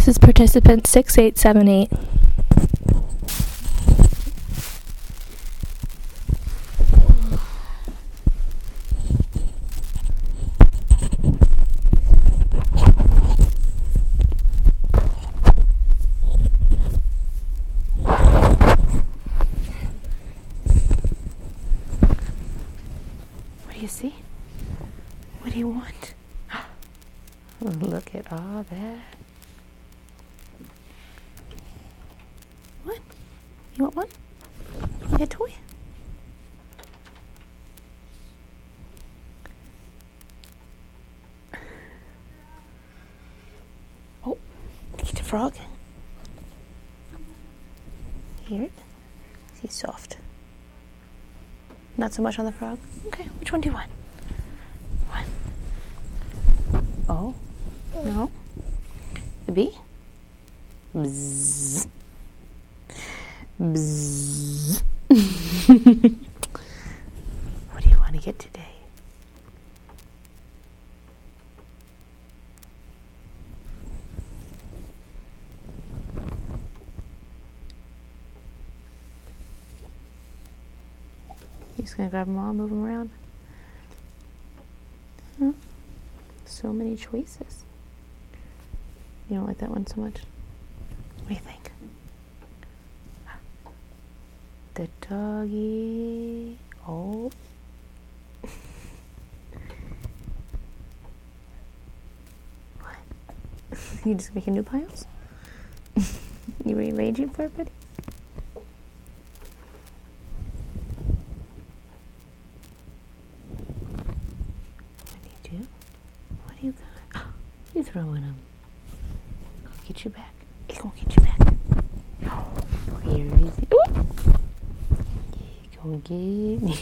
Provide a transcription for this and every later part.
This is participant 6878. What do you see? What do you want? Look at all that. What? You want one? You want a toy? Oh, get the frog. Here. He's soft. Not so much on the frog? Okay, which one do you want? One. Oh, no. The bee? Bzzz. Bzzz. What do you want to get today? You just gonna grab them all, move them around? Huh? So many choices. You don't like that one so much? What do you think? The doggy. Oh. What? You just making new piles? You rearranging for everybody? What do you got? You throwing them. Go get you back. It's gonna get you back. Here is it. It's gonna get me.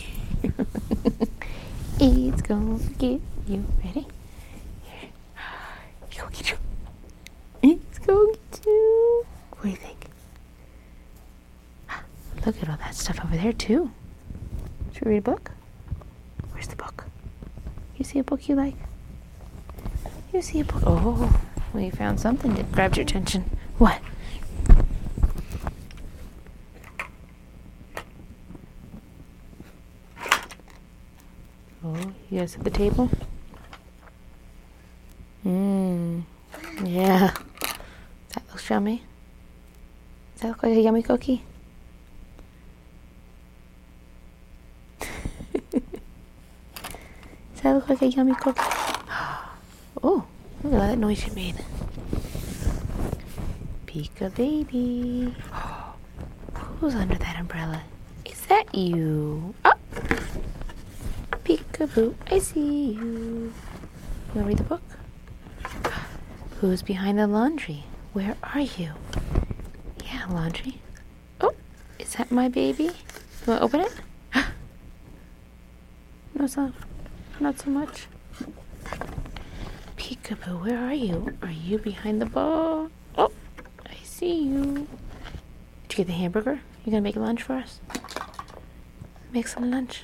It's gonna get you. Ready? Here. It's gonna get you. It's gonna get you. What do you think? Look at all that stuff over there too. Should we read a book? Where's the book? You see a book you like? You see a book? Oh, well, you found something that grabbed your attention. What? Oh, you guys at the table? Yeah. That looks yummy. Does that look like a yummy cookie? Does that look like a yummy cookie? Oh, look at that noise you made. Pika baby. Who's under that umbrella? Is that you? Oh! Peekaboo, I see you. You want to read the book? Who's behind the laundry? Where are you? Yeah, laundry. Oh, is that my baby? You want to open it? No, it's not so much. Peekaboo, where are you? Are you behind the ball? Oh, I see you. Did you get the hamburger? You gonna make lunch for us? Make some lunch.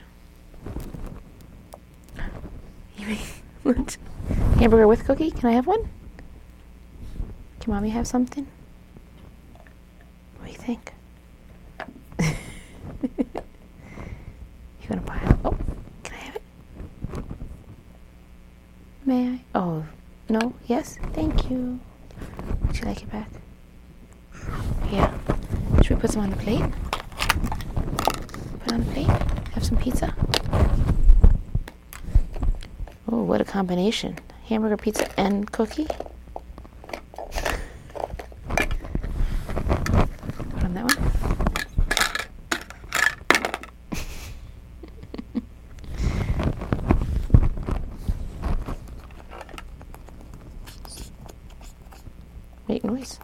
You make lunch? Hamburger with cookie? Can I have one? Can mommy have something? What do you think? You gonna buy it? Oh, can I have it? May I? Oh, no? Yes? Thank you. Would you like it back? Yeah. Should we put some on the plate? Put it on the plate? Have some pizza? Oh, what a combination. Hamburger, pizza, and cookie? Put on that one. Make noise.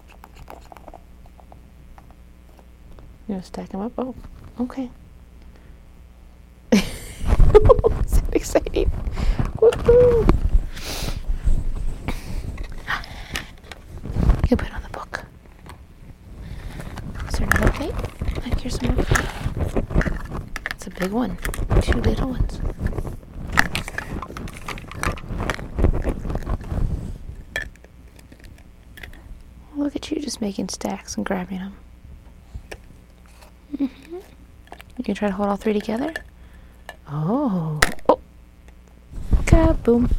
You gonna stack them up? Oh, okay. Is that exciting? Woohoo! You put it on the book. Is there another plate? Like, here's some more. It's a big one. 2 little ones. Look at you just making stacks and grabbing them. You can try to hold all three together. Oh. Oh. Kaboom.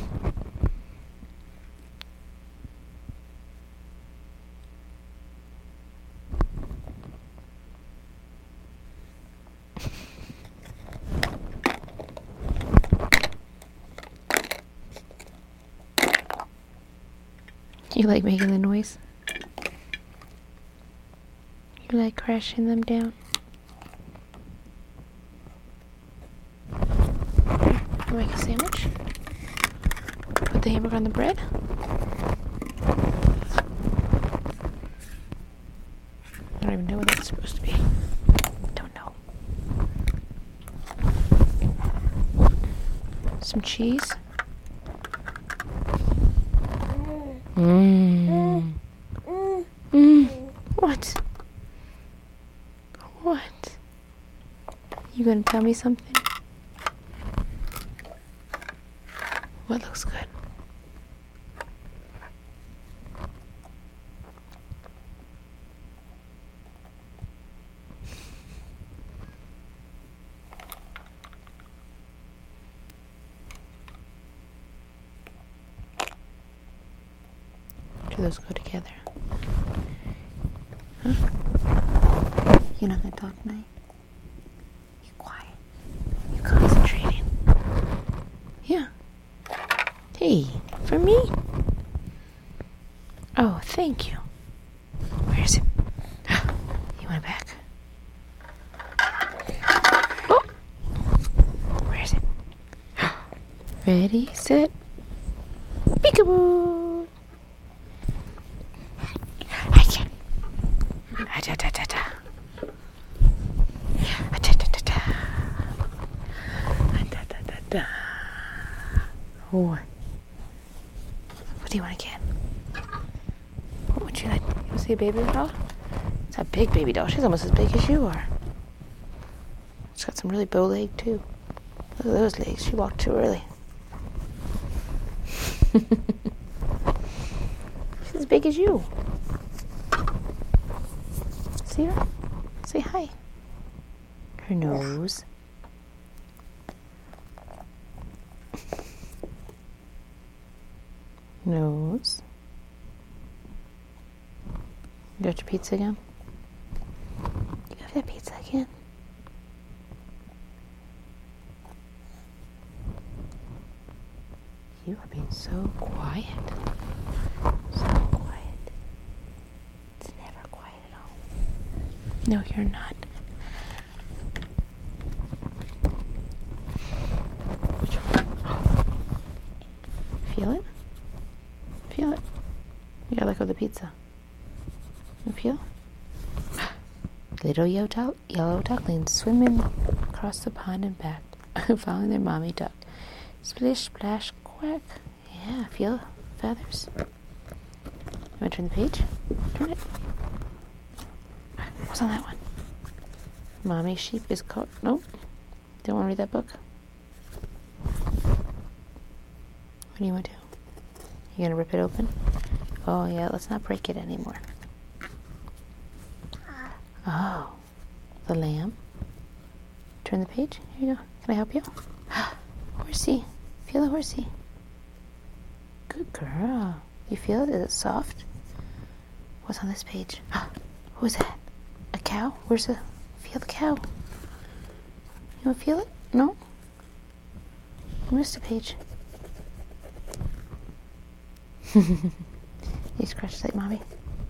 You like making the noise? You like crashing them down? You make a sandwich? Put the hamburger on the bread? I don't even know what that's supposed to be. Don't know. Some cheese? What? What? You gonna tell me something? What looks good? Do those go together? Huh? You're not gonna talk tonight? You're quiet. You're concentrating. Yeah. Hey, for me? Oh, thank you. Where is it? You want it back? Oh! Where is it? Ready, set, peekaboo! What? What do you want to get? What would you like? You want to see a baby doll? It's a big baby doll. She's almost as big as you are. She's got some really bow leg too. Look at those legs. She walked too early. She's as big as you. See her? Say hi. Her nose. Nose. You got your pizza again? You got that pizza again? You are being so quiet. So quiet. It's never quiet at all. No, you're not. Which one? Feel it? Feel it. You gotta let go of the pizza. You feel? Little yellow ducklings swimming across the pond and back, following their mommy duck. Splish, splash, quack. Yeah, feel feathers. You wanna turn the page? Turn it. What's on that one? Mommy sheep is caught. Nope. Don't want to read that book? What do you want to do? You gonna rip it open? Oh yeah, let's not break it anymore. Oh, the lamb. Turn the page. Here you go. Can I help you? Horsey. Feel the horsey. Good girl. You feel it? Is it soft? What's on this page? Who's that? A cow? Where's the... Feel the cow. You want to feel it? No? You missed a page. You scratch like mommy.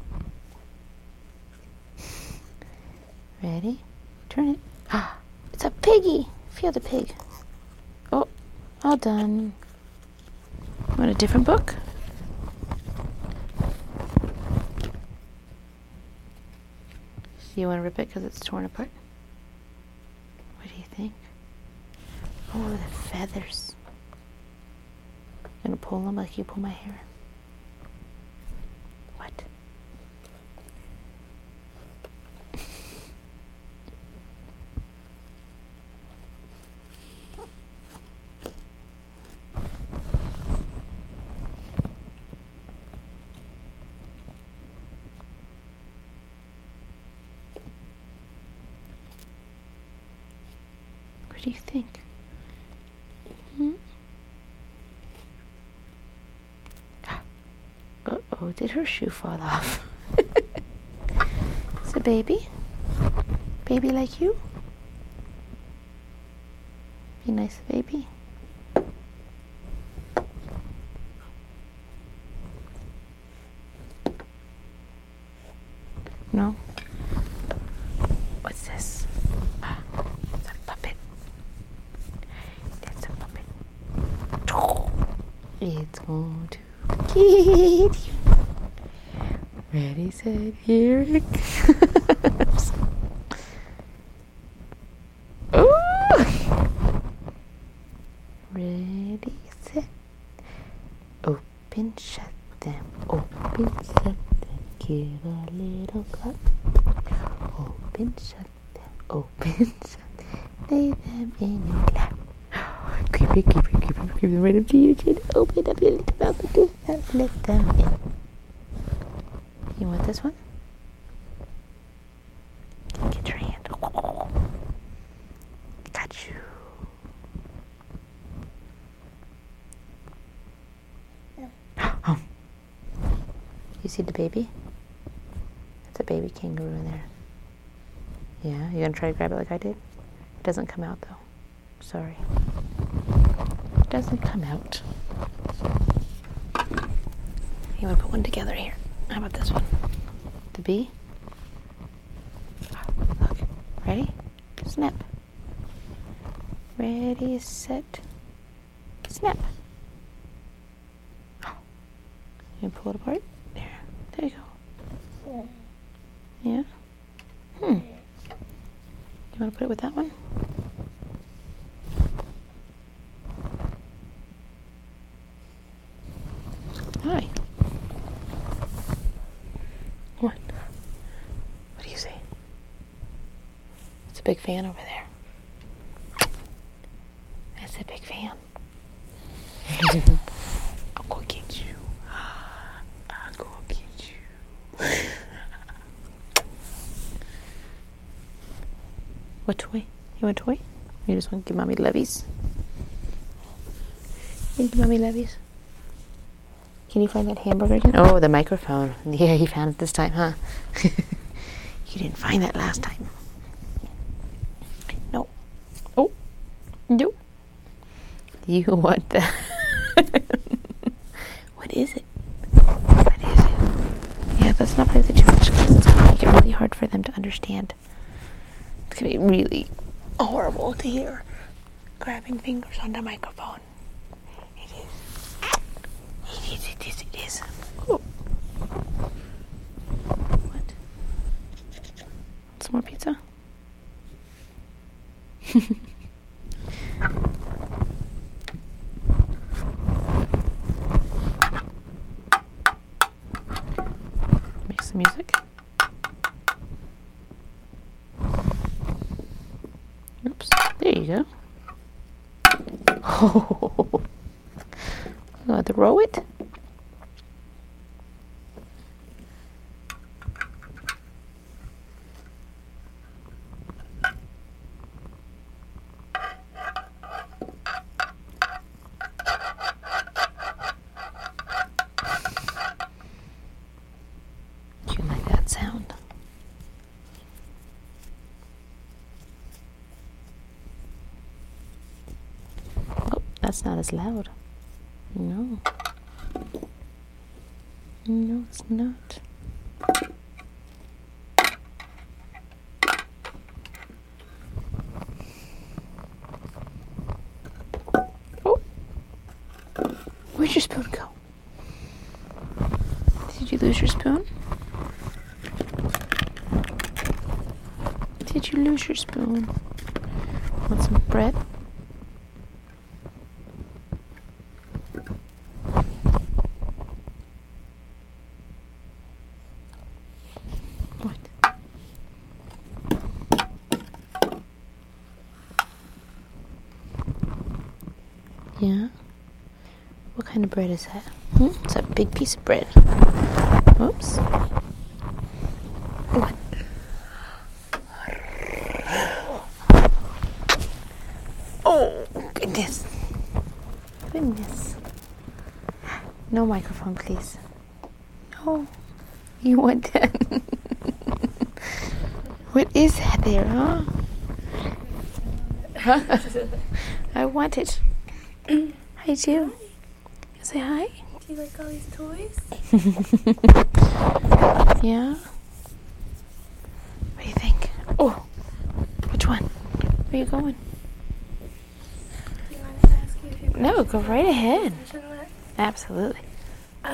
Ready? Turn it. It's a piggy. Feel the pig. Oh, all done. Want a different book? You want to rip it because it's torn apart? What do you think? Oh, the feathers. Gonna pull them like you pull my hair. What? What do you think? Hmm? Uh-oh, did her shoe fall off? It's a baby? Baby like you? Be nice, baby. No? What's this? It's a puppet. That's a puppet. It's going to get you. Ready, set, here it comes. Ooh! Ready, set. Open, shut them. Open, shut them. Give a little clap. Open, shut them. Open, shut them. Lay them in your lap. Creep them right up to your chin. Open up your little mouth and do that. Let them in. You want this one? Get your hand. Got you. You see the baby? That's a baby kangaroo in there. Yeah, you gonna try to grab it like I did? It doesn't come out though. Sorry. It doesn't come out. You wanna put one together here? How about this one? The bee? Look. Ready? Snap. Ready, set, snap. You pull it apart? There you go. Yeah? You want to put it with that one? Hi. What? What do you see? It's a big fan over there. That's a big fan. I'll go get you. I'll go get you. What toy? You want a toy? You just want to give mommy lovies? You give mommy lovies? Can you find that hamburger again? Oh, the microphone. Yeah, you found it this time, huh? You didn't find that last time. No. Oh. No. You want that? What is it? What is it? Yeah, let's not play with it too much because it's going to make it really hard for them to understand. It's going to be really horrible to hear grabbing fingers on the microphone. It is. It is. Oh. What? Some more pizza? Make some music. Oops. There you go. Oh. Throw it. You like that sound? Oh, that's not as loud. No. No, it's not. Oh. Where'd your spoon go? Did you lose your spoon? Did you lose your spoon? Want some bread? What? Yeah? What kind of bread is that? It's a big piece of bread. Oops. What? goodness. No microphone, please. No. You want that? What is that there, huh? I want it. Hi, Jill. Say hi. Do you like all these toys? Yeah? What do you think? Oh, which one? Where are you going? Do you want me to ask you a few questions? No, go right ahead. Question mark? Absolutely.